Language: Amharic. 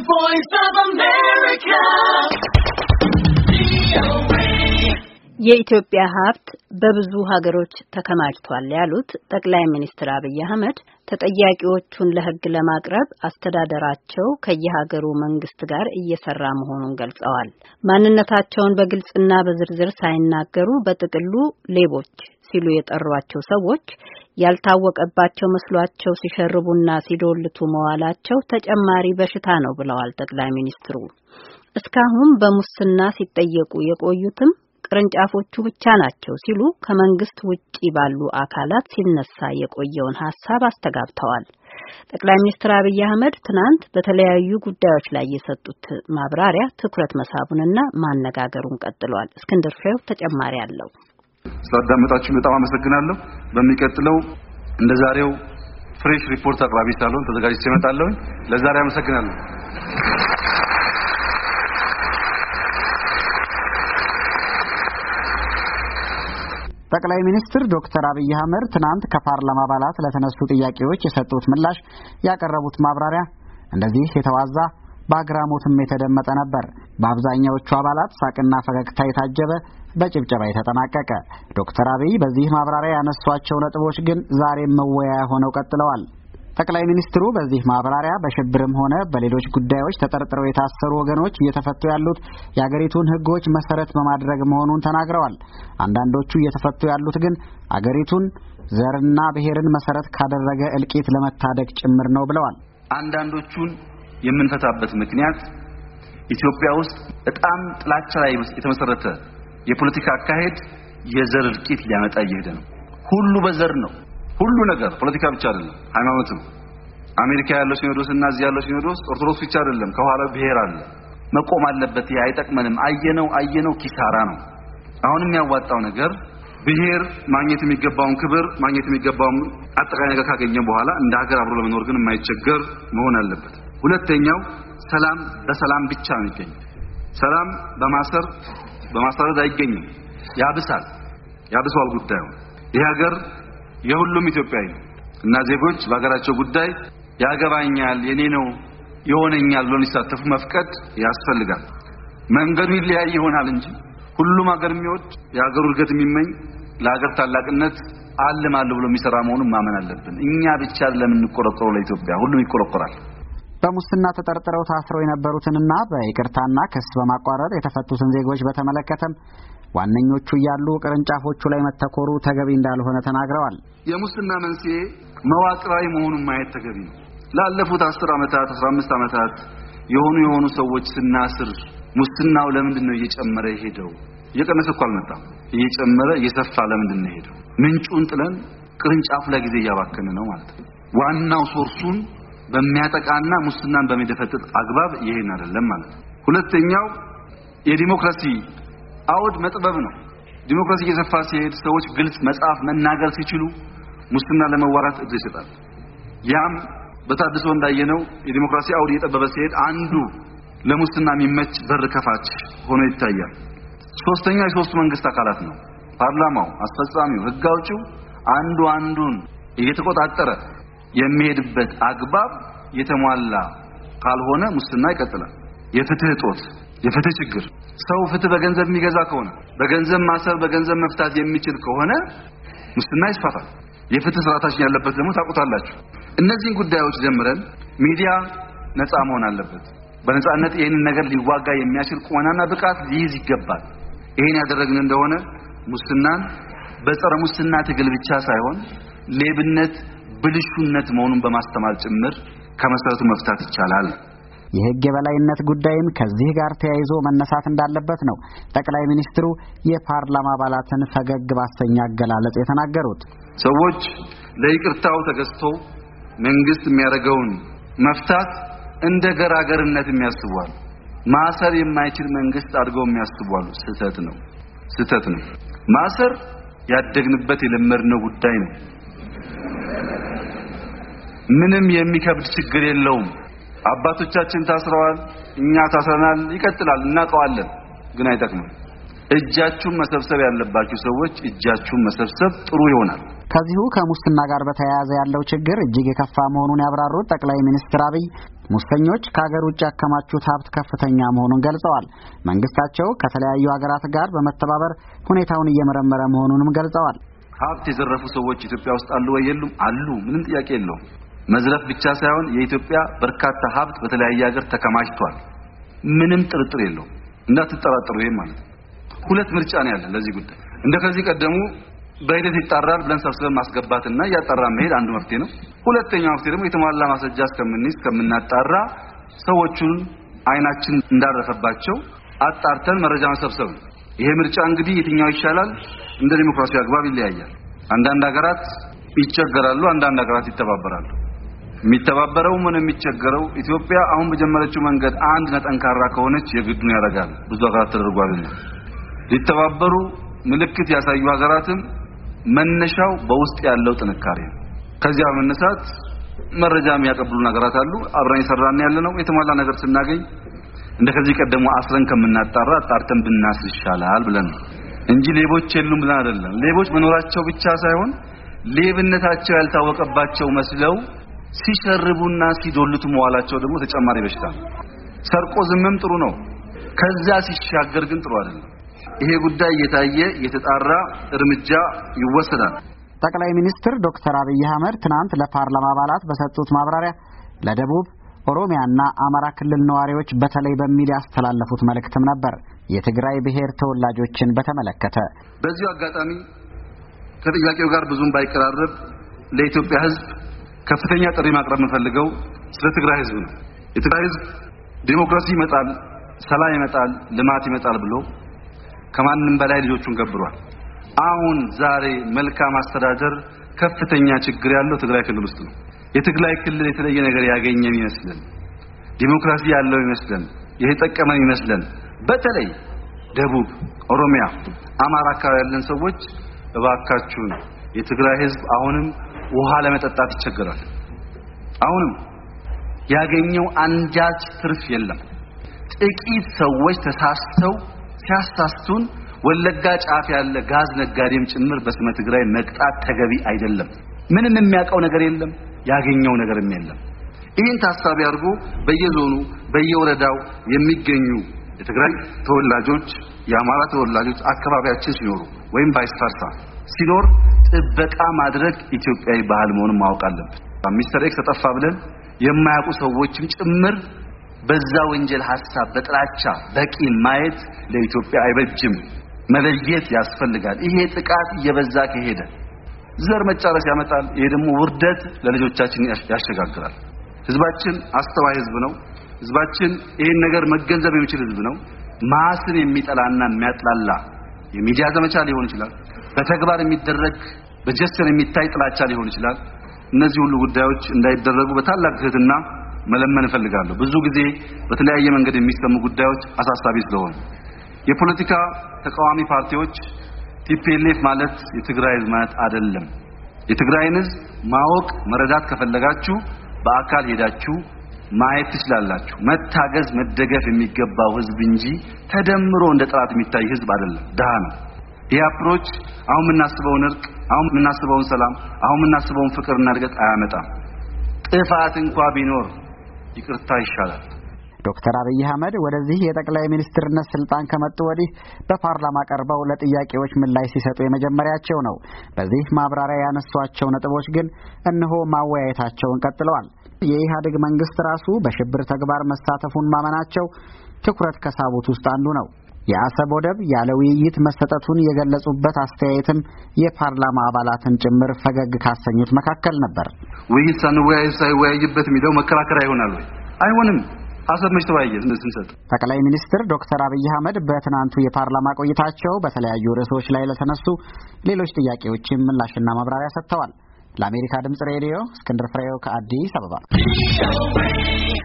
The Voice of America. የኢትዮጵያ ሀብት በብዙ ሀገሮች ተከማችቷል ያሉት ጠቅላይ ሚኒስትር አብይ አህመድ ተጠያቂዎቹን ለሕግ ለማቅረብ አስተዳደራቸው ከየሀገሩ መንግስት ጋር እየሰራ መሆኑን ገልጸዋል። ማንነታቸውን በግልጽና በዝርዝር ሳይናገሩ በጥቅሉ ሌቦች ሲሉ የጠሯቸው ሰዎች ያልታወቀባቸው መስሏቸው ሲሸርቡና ሲዶልቱ መዋላቸው ተጨማሪ በሽታ ነው ብለዋል ጠቅላይ ሚኒስትሩ። እስካሁን በሙስና ሲጠየቁ የቆዩትም ቅርንጫፎቹ ብቻ ናቸው ሲሉ ከመንግስት ውጪ ባሉ አካላት ሲነሳ የቆየውን ሐሳብ አስተጋብተዋል። ጠቅላይ ሚኒስትር አብይ አህመድ ትናንት በተለያዩ ጉዳዮች ላይ የሰጡት ማብራሪያ ትኩረት መሳቡንና ማነጋገሩን ቀጥሏል። እስክንድር ፍሬው ተጨማሪ አለው። ስለአዳመጣችሁ በጣም አመሰግናለሁ። በሚቀጥለው እንደዛሬው ፍሬሽ ሪፖርት አቅራቢ ሳልሆን ተዘጋጅቼ እመጣለሁ። ለዛሬ አመሰግናለሁ። ጠቅላይ ሚኒስትር ዶክተር አብይ አህመድ ትናንት ከፓርላማ አባላት ለተነሱ ጥያቄዎች የሰጡት ምላሽ ያቀረቡት ማብራሪያ እንደዚህ የተዋዛ በአግራሞትም የተደመጠ ነበር። በአብዛኛዎቹ አባላት ሳቅና ፈገግታ የታጀበ በጭብጨባ የተጠናቀቀ። ዶክተር አብይ በዚህ ማብራሪያ ያነሷቸው ነጥቦች ግን ዛሬም መወያያ ሆነው ቀጥለዋል። ጠቅላይ ሚኒስትሩ በዚህ ማብራሪያ በሽብርም ሆነ በሌሎች ጉዳዮች ተጠርጥረው የታሰሩ ወገኖች እየተፈቱ ያሉት የአገሪቱን ሕጎች መሰረት በማድረግ መሆኑን ተናግረዋል። አንዳንዶቹ እየተፈቱ ያሉት ግን አገሪቱን ዘርና ብሔርን መሰረት ካደረገ እልቂት ለመታደግ ጭምር ነው ብለዋል። አንዳንዶቹን የምንፈታበት ምክንያት ኢትዮጵያ ውስጥ በጣም ጥላቻ ላይ የተመሰረተ የፖለቲካ አካሄድ የዘር እልቂት ሊያመጣ እየሄደ ነው። ሁሉ በዘር ነው። ሁሉ ነገር ፖለቲካ ብቻ አይደለም፣ ሃይማኖትም። አሜሪካ ያለው ሲኖዶስ እና እዚህ ያለው ሲኖዶስ ኦርቶዶክስ ብቻ አይደለም፣ ከኋላ ብሔር አለ። መቆም አለበት። ይሄ አይጠቅመንም። አየነው ኪሳራ ነው። አሁንም ያዋጣው ነገር ብሔር ማግኘት የሚገባውን ክብር ማግኘት የሚገባውን አጠቃላይ ነገር ካገኘ በኋላ እንደ ሀገር አብሮ ለመኖር ግን የማይቸገር መሆን አለበት። ሁለተኛው ሰላም በሰላም ብቻ ነው የሚገኘው። ሰላም በማሰረድ አይገኝም። ያብሳል ጉዳዩ። ይህ ሀገር የሁሉም ኢትዮጵያዊ እና ዜጎች በሀገራቸው ጉዳይ ያገባኛል፣ የኔ ነው፣ ይሆነኛል ብሎ ሊሳተፉ መፍቀድ ያስፈልጋል። መንገዱ ይለያይ ይሆናል እንጂ ሁሉም ሀገር የሚወድ የሀገሩ እድገት የሚመኝ ለሀገር ታላቅነት አልማለሁ ብሎ የሚሰራ መሆኑን ማመን አለብን። እኛ ብቻ ለምን እንቆረቆረው? ለኢትዮጵያ ሁሉም ይቆረቆራል። በሙስና ተጠርጥረው ታስረው የነበሩትንና በይቅርታና ክስ በማቋረጥ የተፈቱትን ዜጎች በተመለከተም ዋነኞቹ ያሉ ቅርንጫፎቹ ላይ መተኮሩ ተገቢ እንዳልሆነ ተናግረዋል። የሙስና መንስኤ መዋቅራዊ መሆኑን ማየት ተገቢ ነው። ላለፉት 10 ዓመታት 15 ዓመታት የሆኑ ሰዎች ስናስር ሙስናው ለምንድን ነው እየጨመረ የሄደው? እየቀነሰ እኮ አልመጣም። እየጨመረ እየሰፋ ለምንድን ነው የሄደው? ምንጩን ጥለን ቅርንጫፉ ላይ ጊዜ እያባከነ ነው ማለት ነው። ዋናው ሶርሱን በሚያጠቃና ሙስናን በሚደፈጥጥ አግባብ ይሄን አይደለም ማለት ነው። ሁለተኛው የዲሞክራሲ አውድ መጥበብ ነው። ዲሞክራሲ እየሰፋ ሲሄድ ሰዎች ግልጽ መጻፍ መናገር ሲችሉ ሙስና ለመዋራት እድል ይሰጣል። ያም በታድሶ እንዳየነው የዲሞክራሲ አውድ እየጠበበ ሲሄድ አንዱ ለሙስና የሚመች በር ከፋች ሆኖ ይታያል። ሶስተኛው የሶስቱ መንግስት አካላት ነው። ፓርላማው፣ አስፈጻሚው፣ ህግ አውጪው አንዱን እየተቆጣጠረ የሚሄድበት አግባብ የተሟላ ካልሆነ ሙስና ይቀጥላል። የፍትህ እጦት፣ የፍትህ ችግር፣ ሰው ፍትህ በገንዘብ የሚገዛ ከሆነ በገንዘብ ማሰር በገንዘብ መፍታት የሚችል ከሆነ ሙስና ይስፋፋል። የፍትህ ስርዓታችን ያለበት ደግሞ ታውቁታላችሁ። እነዚህን ጉዳዮች ጀምረን ሚዲያ ነፃ መሆን አለበት። በነፃነት ይሄንን ነገር ሊዋጋ የሚያችል ቁመናና ብቃት ሊይዝ ይገባል። ይሄን ያደረግን እንደሆነ ሙስናን በጸረ ሙስና ትግል ብቻ ሳይሆን ሌብነት ብልሹነት መሆኑን በማስተማር ጭምር ከመሰረቱ መፍታት ይቻላል። የህግ የበላይነት ጉዳይም ከዚህ ጋር ተያይዞ መነሳት እንዳለበት ነው ጠቅላይ ሚኒስትሩ የፓርላማ አባላትን ፈገግ ባሰኛ አገላለጽ የተናገሩት። ሰዎች ለይቅርታው ተገዝተው መንግስት የሚያደርገውን መፍታት እንደ ገራገርነት የሚያስቡዋል። ማሰር የማይችል መንግስት አድርገው የሚያስቡዋል። ስህተት ነው። ማሰር ያደግንበት የለመድነው ጉዳይ ነው። ምንም የሚከብድ ችግር የለውም። አባቶቻችን ታስረዋል፣ እኛ ታስረናል፣ ይቀጥላል፣ እናቀዋለን። ግን አይጠቅምም። እጃችሁን መሰብሰብ ያለባችሁ ሰዎች እጃችሁን መሰብሰብ ጥሩ ይሆናል። ከዚሁ ከሙስና ጋር በተያያዘ ያለው ችግር እጅግ የከፋ መሆኑን ያብራሩት ጠቅላይ ሚኒስትር አብይ ሙሰኞች ከሀገር ውጭ ያከማቹት ሀብት ከፍተኛ መሆኑን ገልጸዋል። መንግስታቸው ከተለያዩ ሀገራት ጋር በመተባበር ሁኔታውን እየመረመረ መሆኑንም ገልጸዋል። ሀብት የዘረፉ ሰዎች ኢትዮጵያ ውስጥ አሉ ወይ? የሉም? አሉ። ምንም ጥያቄ የለውም። መዝረፍ ብቻ ሳይሆን የኢትዮጵያ በርካታ ሀብት በተለያየ ሀገር ተከማችቷል። ምንም ጥርጥር የለውም። እንዳትጠራጠሩ። ይሄ ማለት ሁለት ምርጫ ነው ያለ ለዚህ ጉዳይ። እንደከዚህ ቀደሙ በሂደት ይጣራል ብለን ሰብስበን ማስገባትና ያጣራ መሄድ አንዱ መፍትሄ ነው። ሁለተኛው መፍትሄ ደግሞ የተሟላ ማስረጃ እስከምናጣራ ሰዎቹን አይናችን እንዳረፈባቸው አጣርተን መረጃ መሰብሰብ ነው። ይሄ ምርጫ እንግዲህ የትኛው ይሻላል? እንደ ዲሞክራሲ አግባብ ይለያያል። አንዳንድ ሀገራት ይቸገራሉ፣ አንዳንድ ሀገራት ይተባበራሉ። የሚተባበረው ምን የሚቸገረው ኢትዮጵያ አሁን በጀመረችው መንገድ አንድ ጠንካራ ከሆነች የግዱን ያደርጋል። ብዙ ሀገራት ተደርጓልና ሊተባበሩ ምልክት ያሳዩ ሀገራትም መነሻው በውስጥ ያለው ጥንካሬ ነው። ከዚያ በመነሳት መረጃ የሚያቀብሉን ሀገራት አሉ። አብረን እየሰራን ያለነው የተሟላ ነገር ስናገኝ እንደከዚህ ቀደሙ አስረን ከምናጣራ አጣርተን ብናስር ይሻላል ብለን እንጂ ሌቦች የሉም ብለን አይደለም። ሌቦች መኖራቸው ብቻ ሳይሆን ሌብነታቸው ያልታወቀባቸው መስለው ሲሸርቡና ሲዶልቱ መዋላቸው ደግሞ ተጨማሪ በሽታ ነው። ሰርቆ ዝምም ጥሩ ነው፣ ከዛ ሲሻገር ግን ጥሩ አይደለም። ይሄ ጉዳይ እየታየ የተጣራ እርምጃ ይወሰዳል። ጠቅላይ ሚኒስትር ዶክተር አብይ አህመድ ትናንት ለፓርላማ አባላት በሰጡት ማብራሪያ ለደቡብ ኦሮሚያና አማራ ክልል ነዋሪዎች በተለይ በሚል ያስተላለፉት መልእክትም ነበር። የትግራይ ብሔር ተወላጆችን በተመለከተ በዚሁ አጋጣሚ ከጥያቄው ጋር ብዙም ባይቀራረብ ለኢትዮጵያ ሕዝብ ከፍተኛ ጥሪ ማቅረብ የምፈልገው ስለ ትግራይ ሕዝብ ነው። የትግራይ ሕዝብ ዲሞክራሲ ይመጣል፣ ሰላም ይመጣል፣ ልማት ይመጣል ብሎ ከማንም በላይ ልጆቹን ገብሯል። አሁን ዛሬ መልካም አስተዳደር ከፍተኛ ችግር ያለው ትግራይ ክልል ውስጥ ነው። የትግራይ ክልል የተለየ ነገር ያገኘን ይመስለን፣ ዲሞክራሲ ያለው ይመስለን፣ የተጠቀመን ይመስለን። በተለይ ደቡብ ኦሮሚያ፣ አማራ አካባቢ ያለን ሰዎች እባካችሁ የትግራይ ሕዝብ አሁንም ውሃ ለመጠጣት ይቸገራል። አሁንም ያገኘው አንዳች ትርፍ የለም። ጥቂት ሰዎች ተሳስተው ሲያሳስቱን ወለጋ ጫፍ ያለ ጋዝ ነጋዴም ጭምር በስመ ትግራይ መቅጣት ተገቢ አይደለም። ምንም የሚያውቀው ነገር የለም፣ ያገኘው ነገርም የለም። ይህን ታሳቢ አድርጎ በየዞኑ በየወረዳው የሚገኙ የትግራይ ተወላጆች የአማራ ተወላጆች አካባቢያችን ሲኖሩ ወይም ባይስፋርሳ ሲኖር ጥበቃ ማድረግ ኢትዮጵያዊ ባህል መሆኑን ማወቅ አለብን። ሚስተር ኤክስ ተጠፋ ብለን የማያውቁ ሰዎችም ጭምር በዛ ወንጀል ሐሳብ በጥላቻ በቂ ማየት ለኢትዮጵያ አይበጅም። መለየት ያስፈልጋል። ይሄ ጥቃት እየበዛ ከሄደ ዘር መጫረስ ያመጣል። ይሄ ደግሞ ውርደት ለልጆቻችን ያሸጋግራል። ህዝባችን አስተዋይ ህዝብ ነው። ህዝባችን ይሄን ነገር መገንዘብ የሚችል ህዝብ ነው። ማስን የሚጠላና የሚያጥላላ የሚዲያ ዘመቻ ሊሆን ይችላል፣ በተግባር የሚደረግ በጀስተር የሚታይ ጥላቻ ሊሆን ይችላል። እነዚህ ሁሉ ጉዳዮች እንዳይደረጉ በታላቅ ትህትና መለመን እፈልጋለሁ። ብዙ ጊዜ በተለያየ መንገድ የሚሰሙ ጉዳዮች አሳሳቢ ስለሆኑ የፖለቲካ ተቃዋሚ ፓርቲዎች ቲፒኤልኤፍ ማለት የትግራይ ህዝብ ማለት አይደለም። የትግራይን ህዝብ ማወቅ መረዳት ከፈለጋችሁ በአካል ሄዳችሁ ማየት ትችላላችሁ። መታገዝ መደገፍ የሚገባው ህዝብ እንጂ ተደምሮ እንደ ጠላት የሚታይ ህዝብ አይደለም። ደሃ ነው። ይህ አፕሮች አሁን የምናስበውን እርቅ፣ አሁን የምናስበውን ሰላም፣ አሁን የምናስበውን ፍቅርና እድገት አያመጣም። ጥፋት እንኳን ቢኖር ይቅርታ ይሻላል። ዶክተር አብይ አህመድ ወደዚህ የጠቅላይ ሚኒስትርነት ስልጣን ከመጡ ወዲህ በፓርላማ ቀርበው ለጥያቄዎች ምላሽ ሲሰጡ የመጀመሪያቸው ነው። በዚህ ማብራሪያ ያነሷቸው ነጥቦች ግን እነሆ ማወያየታቸውን ቀጥለዋል። የኢህአዴግ መንግስት ራሱ በሽብር ተግባር መሳተፉን ማመናቸው ትኩረት ከሳቡት ውስጥ አንዱ ነው። የአሰብ ወደብ ያለ ውይይት መሰጠቱን የገለጹበት አስተያየትም የፓርላማ አባላትን ጭምር ፈገግ ካሰኙት መካከል ነበር። ውይይት ሳይወያይበት የሚለው መከራከሪያ ይሆናል ወይ? አይሆንም። አሰብ መች ተወያየ ስንሰጥ። ጠቅላይ ሚኒስትር ዶክተር አብይ አህመድ በትናንቱ የፓርላማ ቆይታቸው በተለያዩ ርዕሶች ላይ ለተነሱ ሌሎች ጥያቄዎችም ምላሽና ማብራሪያ ሰጥተዋል። ለአሜሪካ ድምጽ ሬዲዮ እስክንድር ፍሬው ከአዲስ አበባ